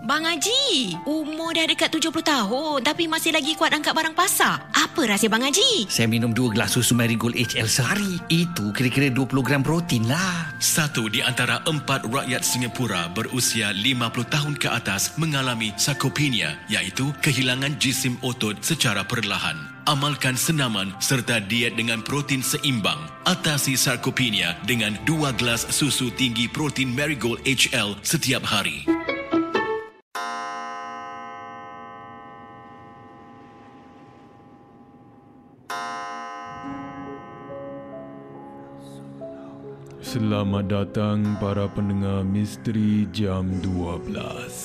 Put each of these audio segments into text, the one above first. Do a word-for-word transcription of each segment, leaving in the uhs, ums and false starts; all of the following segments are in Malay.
Bang Haji, umur dah dekat tujuh puluh tahun tapi masih lagi kuat angkat barang pasar. Apa rahsia Bang Haji? Saya minum dua gelas susu Marigold H L sehari. Itu kira-kira dua puluh gram protein lah. Satu di antara empat rakyat Singapura berusia lima puluh tahun ke atas mengalami sarkopenia, iaitu kehilangan jisim otot secara perlahan. Amalkan senaman serta diet dengan protein seimbang. Atasi sarkopenia dengan dua gelas susu tinggi protein Marigold H L setiap hari. Selamat datang para pendengar Misteri Jam dua belas.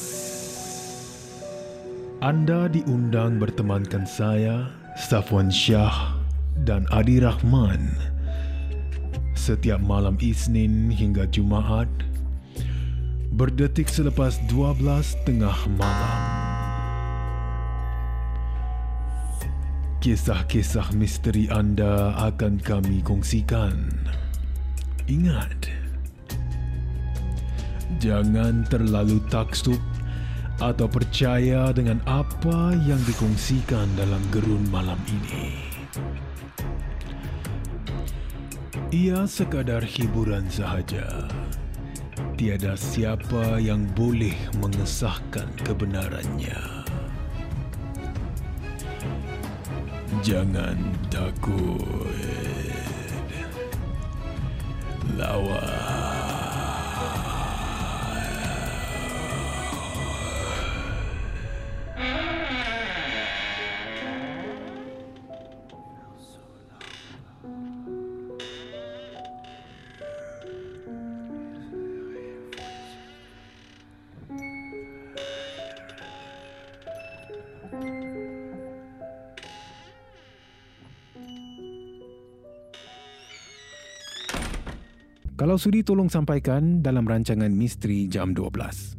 Anda diundang bertemankan saya, Safwan Shah dan Adi Rahman setiap malam Isnin hingga Jumaat berdetik selepas dua belas tengah malam. Kisah-kisah misteri anda akan kami kongsikan. Ingat, jangan terlalu taksub atau percaya dengan apa yang dikongsikan dalam gerun malam ini. Ia sekadar hiburan sahaja. Tiada siapa yang boleh mengesahkan kebenarannya. Jangan takut. Lawan. Kalau sudi tolong sampaikan dalam rancangan Misteri Jam dua belas.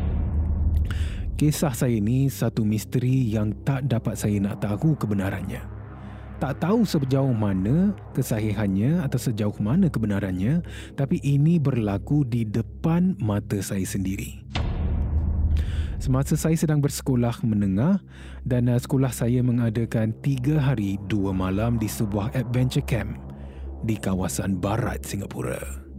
Kisah saya ini satu misteri yang tak dapat saya nak tahu kebenarannya. Tak tahu sejauh mana kesahihannya atau sejauh mana kebenarannya, tapi ini berlaku di depan mata saya sendiri. Semasa saya sedang bersekolah menengah dan sekolah saya mengadakan tiga hari dua malam di sebuah adventure camp di kawasan barat Singapura.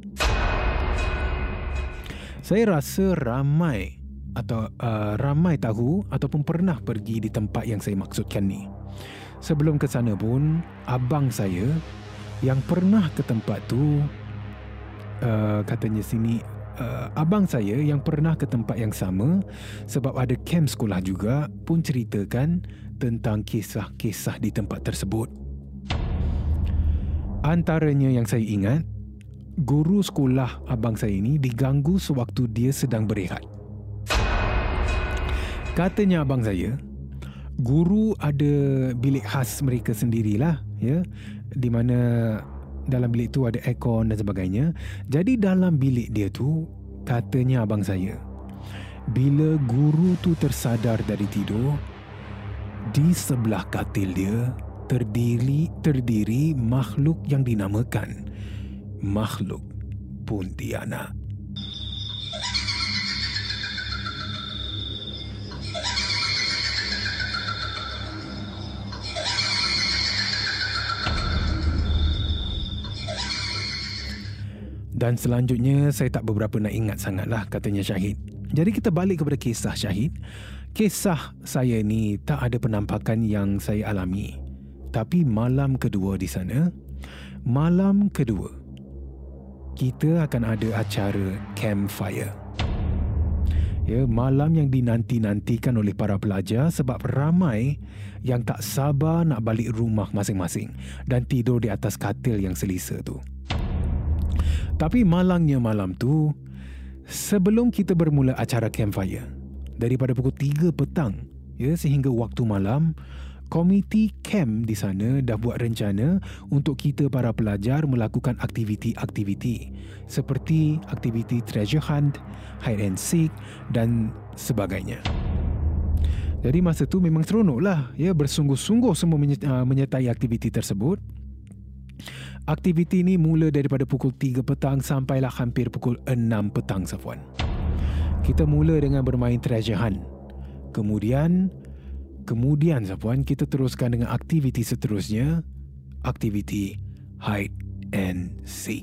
Saya rasa ramai atau uh, ramai tahu ataupun pernah pergi di tempat yang saya maksudkan ni. Sebelum ke sana pun, abang saya yang pernah ke tempat tu, uh, katanya sini, uh, abang saya yang pernah ke tempat yang sama sebab ada camp sekolah juga pun ceritakan tentang kisah-kisah di tempat tersebut. Antaranya yang saya ingat, guru sekolah abang saya ini diganggu sewaktu dia sedang berehat. Katanya abang saya, guru ada bilik khas mereka sendirilah, ya, di mana dalam bilik tu ada aircon dan sebagainya. Jadi dalam bilik dia tu, katanya abang saya, bila guru tu tersadar dari tidur, di sebelah katil dia terdiri terdiri makhluk yang dinamakan makhluk Pontianak. Dan selanjutnya saya tak beberapa nak ingat sangatlah, katanya Syahid. Jadi kita balik kepada kisah Syahid. Kisah saya ni tak ada penampakan yang saya alami. Tapi malam kedua di sana, malam kedua, kita akan ada acara campfire. Ya, malam yang dinanti-nantikan oleh para pelajar sebab ramai yang tak sabar nak balik rumah masing-masing dan tidur di atas katil yang selesa tu. Tapi malangnya malam tu, sebelum kita bermula acara campfire, daripada pukul tiga petang ya sehingga waktu malam, komiti camp di sana dah buat rencana untuk kita para pelajar melakukan aktiviti-aktiviti seperti aktiviti treasure hunt, hide and seek dan sebagainya. Jadi masa tu memang seronoklah ya, bersungguh-sungguh semua menyertai aktiviti tersebut. Aktiviti ini mula daripada pukul tiga petang sampailah hampir pukul enam petang, Safwan. Kita mula dengan bermain treasure hunt. Kemudian, kemudian Safwan, kita teruskan dengan aktiviti seterusnya, aktiviti hide and seek.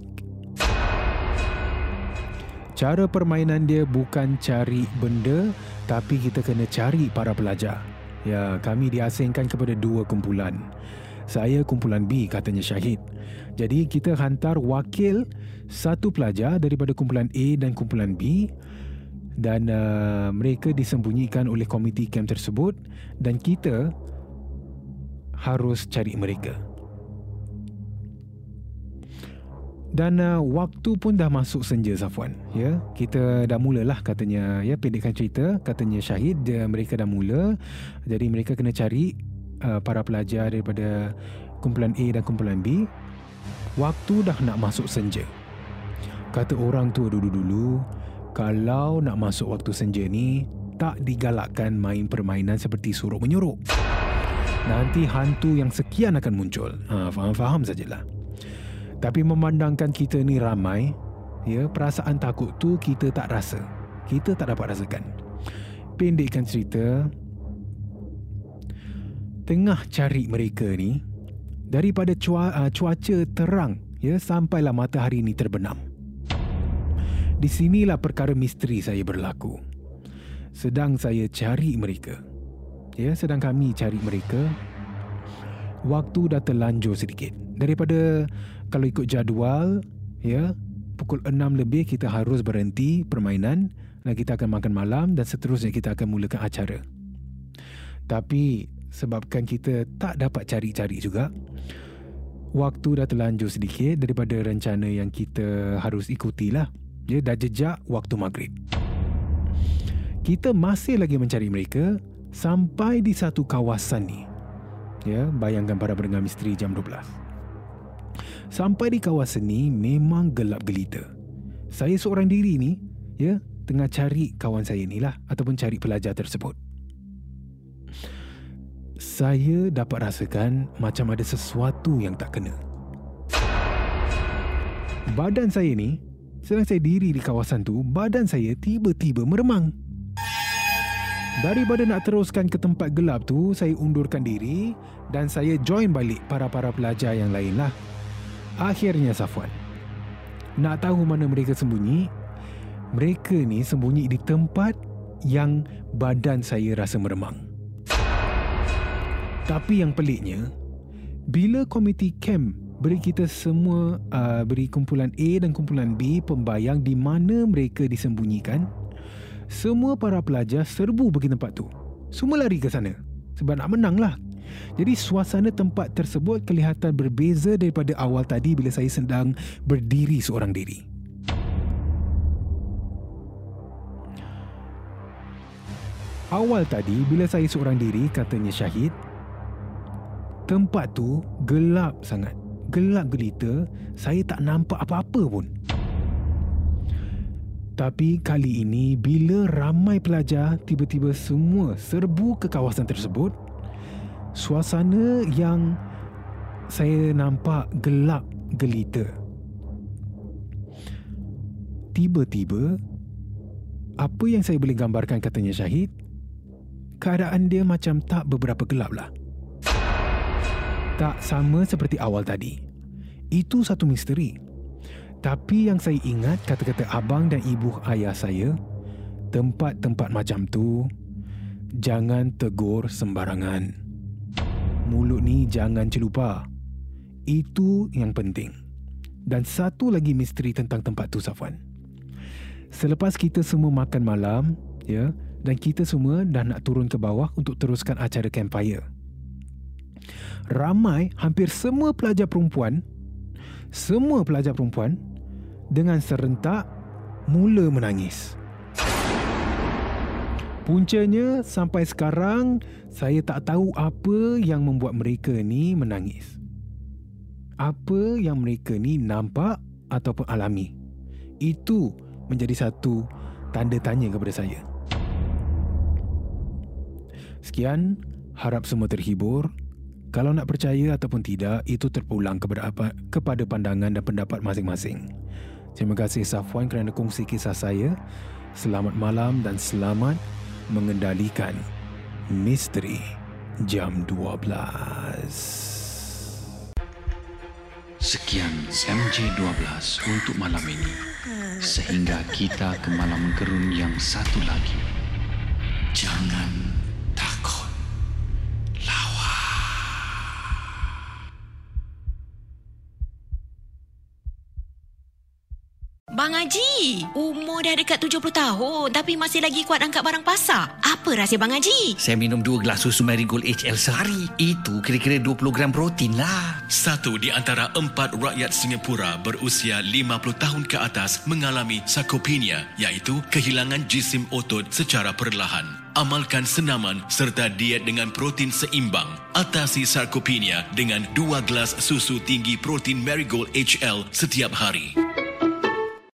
Cara permainan dia bukan cari benda, tapi kita kena cari para pelajar. Ya, kami diasingkan kepada dua kumpulan. Saya kumpulan B, katanya Syahid. Jadi kita hantar wakil satu pelajar daripada kumpulan A dan kumpulan B, dan uh, mereka disembunyikan oleh komiti camp tersebut, dan kita harus cari mereka. Dan uh, waktu pun dah masuk senja, Safwan. Ya, kita dah mulalah, katanya. Ya, pendekkan cerita, katanya Syahid, dia, mereka dah mula. Jadi mereka kena cari uh, para pelajar daripada kumpulan A dan kumpulan B. Waktu dah nak masuk senja. Kata orang tua dulu-dulu, kalau nak masuk waktu senja ni, tak digalakkan main permainan seperti suruh menyuruh. Nanti hantu yang sekian akan muncul. Ha, faham-faham sajalah. Tapi memandangkan kita ni ramai, ya, perasaan takut tu kita tak rasa. Kita tak dapat rasakan. Pendekkan cerita, tengah cari mereka ni, daripada cua, uh, cuaca terang, ya, sampailah matahari ni terbenam. Di sinilah perkara misteri saya berlaku. Sedang saya cari mereka, ya, sedang kami cari mereka, waktu dah terlanjur sedikit. Daripada kalau ikut jadual, ya, pukul enam lebih kita harus berhenti permainan dan kita akan makan malam dan seterusnya kita akan mulakan acara. Tapi sebabkan kita tak dapat cari-cari juga, waktu dah terlanjur sedikit daripada rencana yang kita harus ikutilah. Ya, dah jejak waktu maghrib. Kita masih lagi mencari mereka sampai di satu kawasan ni. Ya, bayangkan para pendengar misteri jam dua belas. Sampai di kawasan ni memang gelap gelita. Saya seorang diri ni, ya, tengah cari kawan saya ni lah, ataupun cari pelajar tersebut. Saya dapat rasakan macam ada sesuatu yang tak kena. Badan saya ni, sedang saya diri di kawasan tu, badan saya tiba-tiba meremang. Daripada nak teruskan ke tempat gelap tu, saya undurkan diri dan saya join balik para-para pelajar yang lain lah. Akhirnya, Safwan, nak tahu mana mereka sembunyi? Mereka ni sembunyi di tempat yang badan saya rasa meremang. Tapi yang peliknya, bila komiti camp beri kita semua, uh, beri kumpulan A dan kumpulan B pembayang di mana mereka disembunyikan, semua para pelajar serbu pergi tempat tu. Semua lari ke sana sebab nak menang lah. Jadi suasana tempat tersebut kelihatan berbeza daripada awal tadi bila saya sedang berdiri seorang diri. Awal tadi bila saya seorang diri, katanya Syahid, tempat tu gelap sangat. Gelap gelita, saya tak nampak apa-apa pun. Tapi kali ini bila ramai pelajar tiba-tiba semua serbu ke kawasan tersebut, suasana yang saya nampak gelap gelita. Tiba-tiba, apa yang saya boleh gambarkan, katanya Syahid, keadaan dia macam tak beberapa gelap lah. Tak sama seperti awal tadi. Itu satu misteri. Tapi yang saya ingat kata-kata abang dan ibu ayah saya, tempat-tempat macam tu jangan tegur sembarangan. Mulut ni jangan celupa. Itu yang penting. Dan satu lagi misteri tentang tempat tu, Safwan. Selepas kita semua makan malam, ya, dan kita semua dah nak turun ke bawah untuk teruskan acara campfire, ramai, hampir semua pelajar perempuan, semua pelajar perempuan dengan serentak mula menangis. Puncanya sampai sekarang saya tak tahu apa yang membuat mereka ni menangis. Apa yang mereka ni nampak ataupun alami. Itu menjadi satu tanda tanya kepada saya. Sekian, harap semua terhibur. Kalau nak percaya ataupun tidak, itu terpulang kepada apa, kepada pandangan dan pendapat masing-masing. Terima kasih Safwan kerana kongsi kisah saya. Selamat malam dan selamat mengendalikan Misteri Jam dua belas. Sekian M J dua belas untuk malam ini. Sehingga kita ke malam gerun yang satu lagi. Jangan takut. Lawan. Bang Haji, umur dah dekat tujuh puluh tahun tapi masih lagi kuat angkat barang pasar. Apa rahsia Bang Haji? Saya minum dua gelas susu Marigold H L sehari. Itu kira-kira dua puluh gram protein lah. Satu di antara empat rakyat Singapura berusia lima puluh tahun ke atas mengalami sarkopenia, iaitu kehilangan jisim otot secara perlahan. Amalkan senaman serta diet dengan protein seimbang. Atasi sarkopenia dengan dua gelas susu tinggi protein Marigold H L setiap hari.